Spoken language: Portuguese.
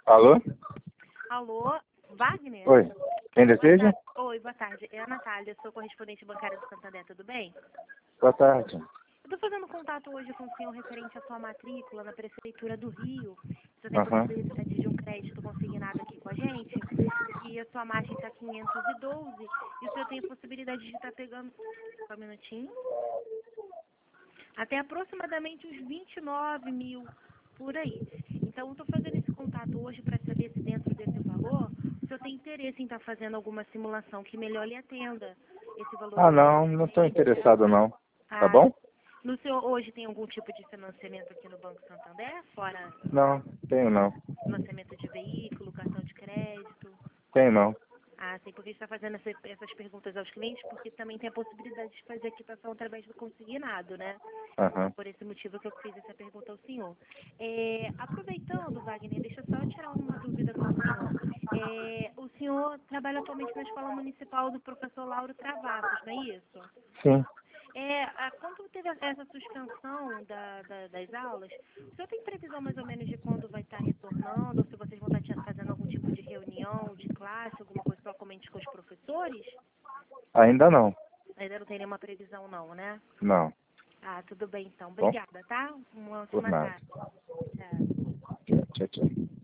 Alô? Alô, Wagner? Oi. Quem deseja? Oi, boa tarde. É a Natália, sou correspondente bancária do Santander, tudo bem? Boa tarde. Eu estou fazendo contato hoje com o senhor referente à sua matrícula na Prefeitura do Rio. Você tem Aham. possibilidade de um crédito consignado aqui com a gente. E a sua margem está 512 e o senhor tem a possibilidade de estar pegando, só um minutinho, até aproximadamente uns 29 mil por aí. Então, eu estou fazendo esse contato hoje para saber se dentro desse valor o senhor tem interesse em estar fazendo alguma simulação que melhor lhe atenda esse valor. Ah, não estou interessado não. Tá bom? No senhor hoje tem algum tipo de financiamento aqui no Banco Santander, fora Não, tenho não. financiamento de veículo, cartão de crédito? Tenho não. Ah, sim, porque a gente está fazendo essas perguntas aos clientes, porque também tem a possibilidade de fazer a quitação através do consignado, né? Aham. Por esse motivo que eu fiz essa pergunta ao senhor. Aproveitando, Wagner, deixa eu só tirar uma dúvida com o senhor. O senhor trabalha atualmente na Escola Municipal do Professor Lauro Travassos, não é isso? Sim. Quando teve essa suspensão das aulas, o senhor tem previsão mais ou menos de quando vai estar retornando, ou se vocês vão estar fazendo algum tipo de reunião, de classe, alguma coisa somente com os professores? Ainda não. Ainda não tem nenhuma previsão não, né? Não. Ah, tudo bem então. Bom, Obrigada, tá? Uma por ótima nada. tarde. Tchau. Tchau, tchau.